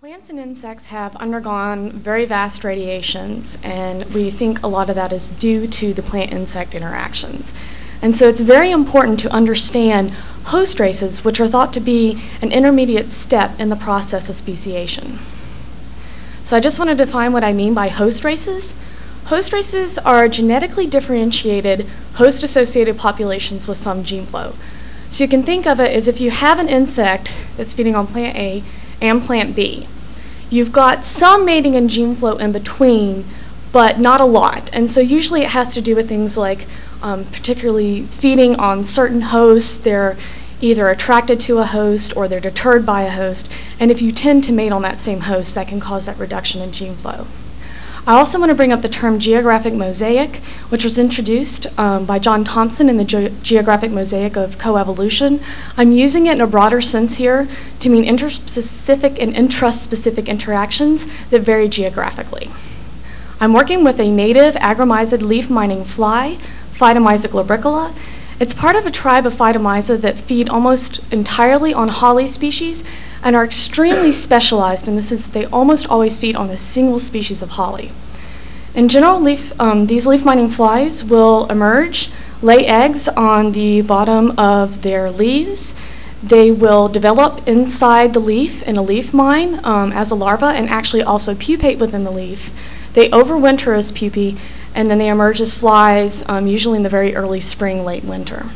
Plants and insects have undergone very vast radiations, and we think a lot of that is due to the plant-insect interactions. And so it's very important to understand host races, which are thought to be an intermediate step in the process of speciation. So I just want to define what I mean by host races. Host races are genetically differentiated host-associated populations with some gene flow. So you can think of it as if you have an insect that's feeding on plant A and plant B. You've got some mating and gene flow in between, but not a lot. And so usually it has to do with things like particularly feeding on certain hosts. They're either attracted to a host or they're deterred by a host. And if you tend to mate on that same host, that can cause that reduction in gene flow. I also want to bring up the term geographic mosaic, which was introduced by John Thompson in the geographic mosaic of coevolution. I'm using it in a broader sense here to mean interspecific and intraspecific interactions that vary geographically. I'm working with a native agromysid leaf-mining fly, Phytomyza globricola. It's part of a tribe of Phytomyza that feed almost entirely on holly species and are extremely specialized in the sense that they almost always feed on a single species of holly. In general, these leaf-mining flies will emerge, lay eggs on the bottom of their leaves. They will develop inside the leaf in a leaf mine as a larva and actually also pupate within the leaf. They overwinter as pupae, and then they emerge as flies, usually in the very early spring, late winter.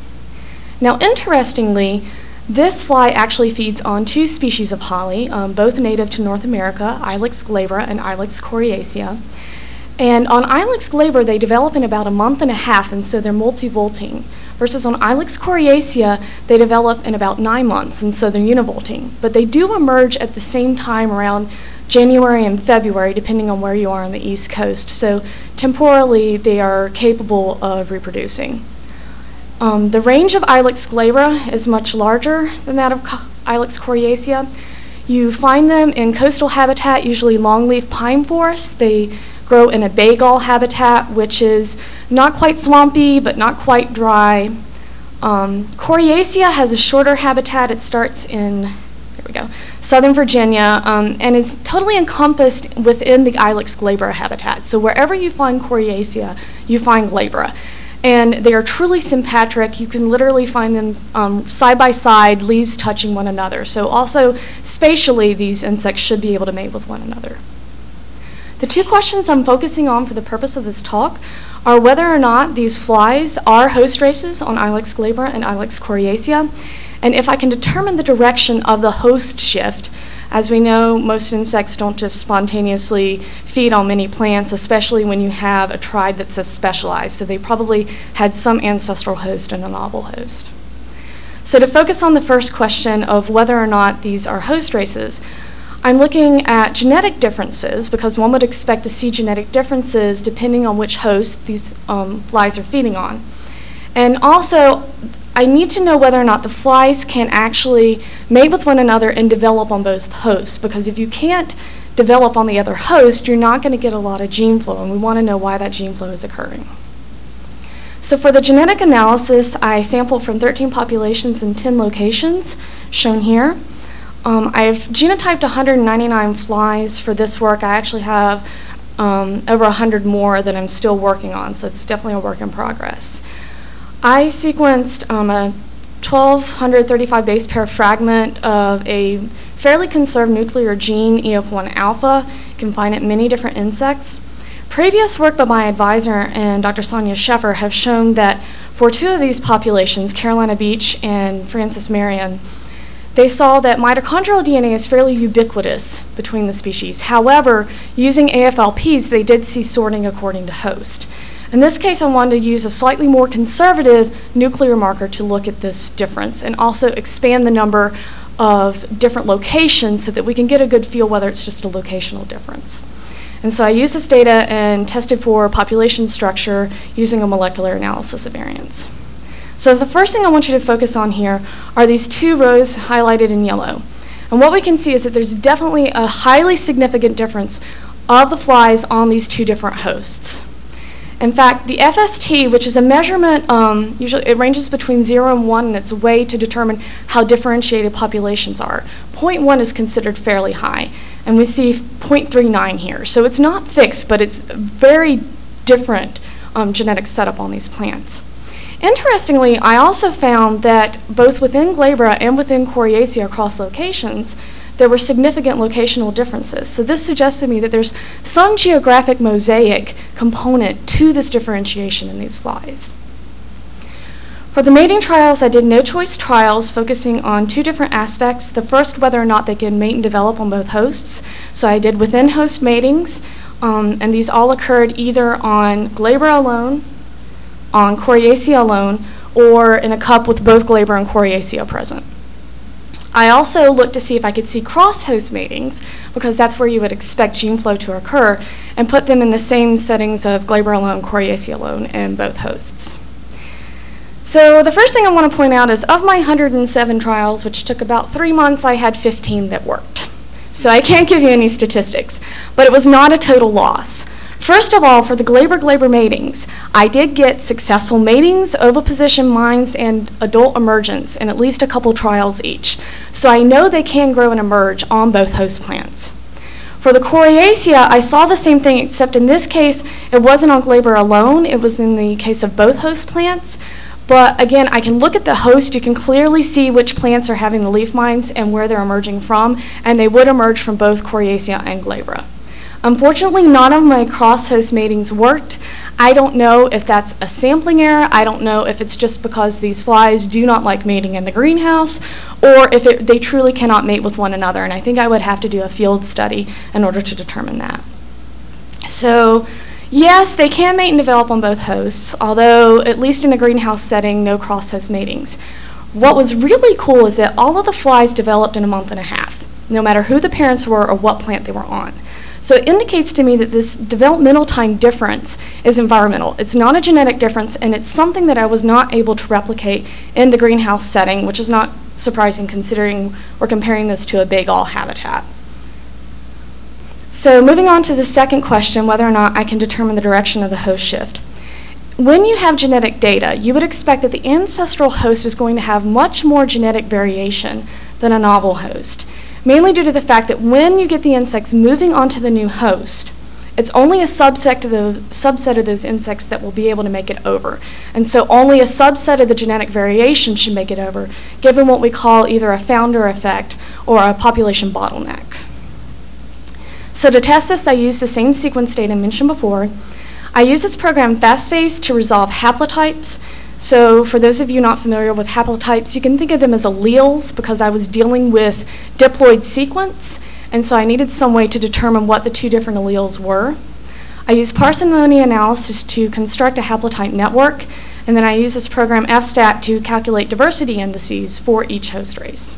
Now, interestingly, this fly actually feeds on two species of holly, both native to North America, Ilex glabra and Ilex coriacea. And on Ilex glabra, they develop in about a month and a half, and so they're multivolting. Versus on Ilex coriacea, they develop in about 9 months, and so they're univolting. But they do emerge at the same time around January and February, depending on where you are on the East Coast. So temporally, they are capable of reproducing. The range of Ilex glabra is much larger than that of Ilex coriacea. You find them in coastal habitat, usually longleaf pine forests. They grow in a bay-gall habitat, which is not quite swampy, but not quite dry. Coriacea has a shorter habitat. It starts in, Southern Virginia, and is totally encompassed within the Ilex glabra habitat. So wherever you find coriacea, you find glabra. And they are truly sympatric. You can literally find them side by side, leaves touching one another. So also, spatially, these insects should be able to mate with one another. The two questions I'm focusing on for the purpose of this talk are whether or not these flies are host races on Ilex glabra and Ilex coriacea, and if I can determine the direction of the host shift. As we know, most insects don't just spontaneously feed on many plants, especially when you have a tribe that's so specialized. So they probably had some ancestral host and a novel host. So to focus on the first question of whether or not these are host races, I'm looking at genetic differences because one would expect to see genetic differences depending on which host these flies are feeding on. And also, I need to know whether or not the flies can actually mate with one another and develop on both hosts, because if you can't develop on the other host, you're not going to get a lot of gene flow, and we want to know why that gene flow is occurring. So for the genetic analysis, I sampled from 13 populations in 10 locations, shown here. I've genotyped 199 flies for this work. I actually have over 100 more that I'm still working on, so it's definitely a work in progress. I sequenced a 1235 base pair fragment of a fairly conserved nuclear gene, EF1 alpha. You can find it in many different insects. Previous work by my advisor and Dr. Sonia Sheffer have shown that for two of these populations, Carolina Beach and Francis Marion, they saw that mitochondrial DNA is fairly ubiquitous between the species. However, using AFLPs, they did see sorting according to host. In this case, I wanted to use a slightly more conservative nuclear marker to look at this difference and also expand the number of different locations so that we can get a good feel whether it's just a locational difference. And so I used this data and tested for population structure using a molecular analysis of variants. So the first thing I want you to focus on here are these two rows highlighted in yellow. And what we can see is that there's definitely a highly significant difference of the flies on these two different hosts. In fact, the FST, which is a measurement, usually it ranges between 0 and 1, and it's a way to determine how differentiated populations are. 0.1 is considered fairly high, and we see 0.39 here. So it's not fixed, but it's very different genetic setup on these plants. Interestingly, I also found that both within glabra and within Coriacea across locations, there were significant locational differences. So this suggests to me that there's some geographic mosaic component to this differentiation in these flies. For the mating trials, I did no-choice trials focusing on two different aspects. The first, whether or not they can mate and develop on both hosts. So I did within-host matings, and these all occurred either on glabra alone, on Coriacea alone, or in a cup with both glabra and Coriacea present. I also looked to see if I could see cross-host matings, because that's where you would expect gene flow to occur, and put them in the same settings of glabra alone, Coriacea alone, in both hosts. So the first thing I want to point out is of my 107 trials, which took about 3 months, I had 15 that worked. So I can't give you any statistics, but it was not a total loss. First of all, for the glabra-glabra matings, I did get successful matings, oviposition mines, and adult emergence in at least a couple trials each. So I know they can grow and emerge on both host plants. For the Coriacea, I saw the same thing, except in this case, it wasn't on glabra alone, it was in the case of both host plants. But again, I can look at the host, you can clearly see which plants are having the leaf mines and where they're emerging from, and they would emerge from both Coriacea and glabra. Unfortunately, none of my cross-host matings worked. I don't know if that's a sampling error. I don't know if it's just because these flies do not like mating in the greenhouse, or if they truly cannot mate with one another. And I think I would have to do a field study in order to determine that. So, yes, they can mate and develop on both hosts, although at least in a greenhouse setting, no cross-host matings. What was really cool is that all of the flies developed in a month and a half, no matter who the parents were or what plant they were on. So it indicates to me that this developmental time difference is environmental. It's not a genetic difference, and it's something that I was not able to replicate in the greenhouse setting, which is not surprising considering we're comparing this to a Bagel habitat. So moving on to the second question, whether or not I can determine the direction of the host shift. When you have genetic data, you would expect that the ancestral host is going to have much more genetic variation than a novel host, mainly due to the fact that when you get the insects moving onto the new host, it's only a subset of those insects that will be able to make it over. And so only a subset of the genetic variation should make it over, given what we call either a founder effect or a population bottleneck. So to test this, I used the same sequence data mentioned before. I used this program FastPhase to resolve haplotypes. So for those of you not familiar with haplotypes, you can think of them as alleles because I was dealing with diploid sequence, and so I needed some way to determine what the two different alleles were. I used parsimony analysis to construct a haplotype network, and then I used this program FSTAT to calculate diversity indices for each host race.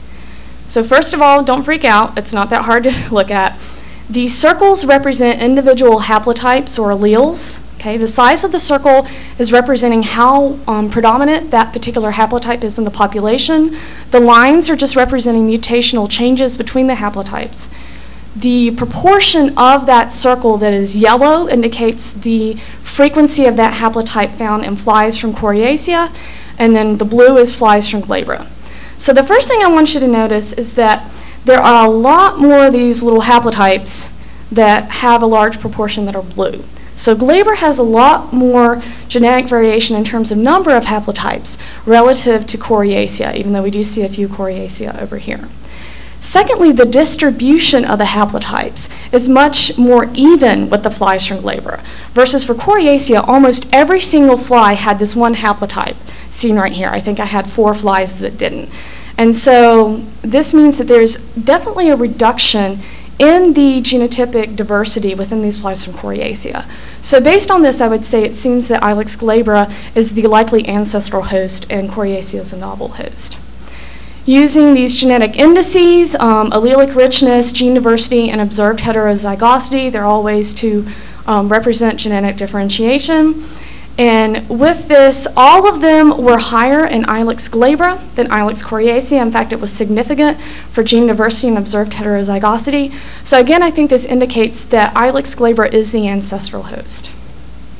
So first of all, don't freak out. It's not that hard to look at. The circles represent individual haplotypes or alleles. Okay, the size of the circle is representing how predominant that particular haplotype is in the population. The lines are just representing mutational changes between the haplotypes. The proportion of that circle that is yellow indicates the frequency of that haplotype found in flies from Coriacea, and then the blue is flies from glabra. So the first thing I want you to notice is that there are a lot more of these little haplotypes that have a large proportion that are blue. So glabra has a lot more genetic variation in terms of number of haplotypes relative to Coriacea, even though we do see a few Coriacea over here. Secondly, the distribution of the haplotypes is much more even with the flies from glabra, versus for Coriacea, almost every single fly had this one haplotype seen right here. I think I had 4 flies that didn't. And so this means that there's definitely a reduction in the genotypic diversity within these flies from Coriacea. So based on this, I would say it seems that Ilex glabra is the likely ancestral host and Coriacea is a novel host. Using these genetic indices, allelic richness, gene diversity, and observed heterozygosity, they're all ways to represent genetic differentiation. And with this, all of them were higher in Ilex glabra than Ilex Coriacea. In fact, it was significant for gene diversity and observed heterozygosity. So again, I think this indicates that Ilex glabra is the ancestral host.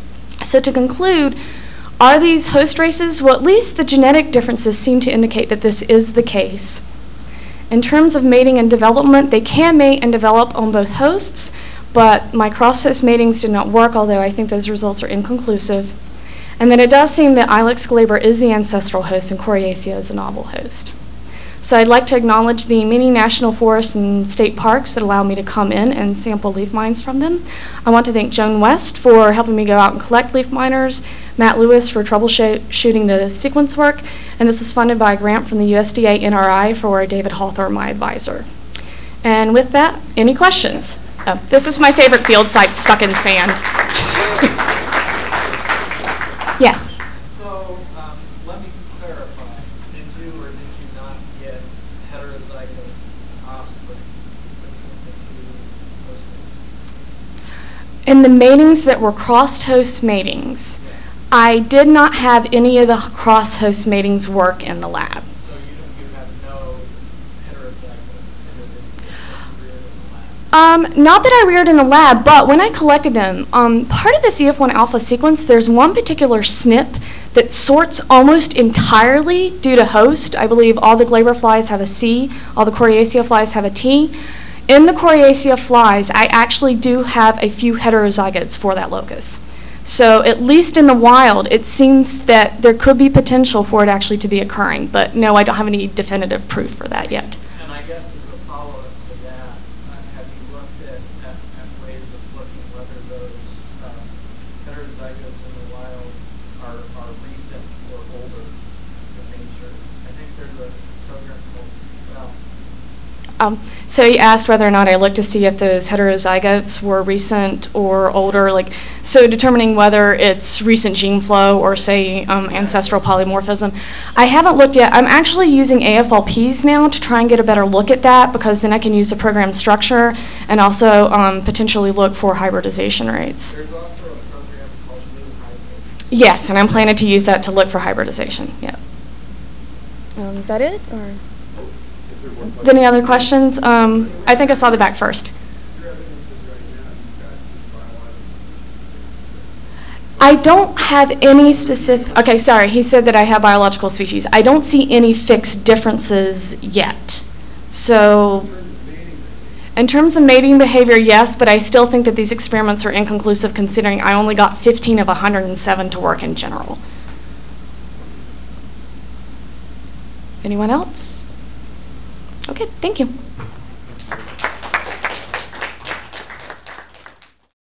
So to conclude, are these host races? Well, at least the genetic differences seem to indicate that this is the case. In terms of mating and development, they can mate and develop on both hosts, but my cross-host matings did not work, although I think those results are inconclusive. And then it does seem that Ilex glabra is the ancestral host and Coriacea is a novel host. So I'd like to acknowledge the many national forests and state parks that allow me to come in and sample leaf mines from them. I want to thank Joan West for helping me go out and collect leaf miners, Matt Lewis for troubleshooting the sequence work, and this is funded by a grant from the USDA NRI for David Hawthorne, my advisor. And with that, any questions? Oh, this is my favorite field site, stuck in sand. Yes? So let me clarify. Did you or did you not get heterozygous offspring between the two host races? In the matings that were cross-host matings, I did not have any of the cross-host matings work in the lab. So you have no heterozygous individuals that you reared in the lab? Not that I reared in the lab, but when I collected them, part of the CF1 alpha sequence, there's one particular SNP that sorts almost entirely due to host. I believe all the glabra flies have a C, all the Coriacea flies have a T. In the Coriacea flies, I actually do have a few heterozygotes for that locus. So at least in the wild, it seems that there could be potential for it actually to be occurring, but no, I don't have any definitive proof for that yet. And I guess as a follow-up to that, have you looked at ways of looking whether those heterozygotes in the wild are recent or older in nature? I think there's a program called, So you asked whether or not I looked to see if those heterozygotes were recent or older, so determining whether it's recent gene flow or say ancestral polymorphism. I haven't looked yet. I'm actually using AFLPs now to try and get a better look at that, because then I can use the program structure and also potentially look for hybridization rates. There's also a program called New Hybrid. Yes, and I'm planning to use that to look for hybridization. Yeah. Is that it? Or? Any other questions? I think I saw the back first. I don't have any specific, okay, sorry, he said that I have biological species. I don't see any fixed differences yet. So, in terms of mating behavior, yes, but I still think that these experiments are inconclusive considering I only got 15 of 107 to work in general. Anyone else? Okay, thank you.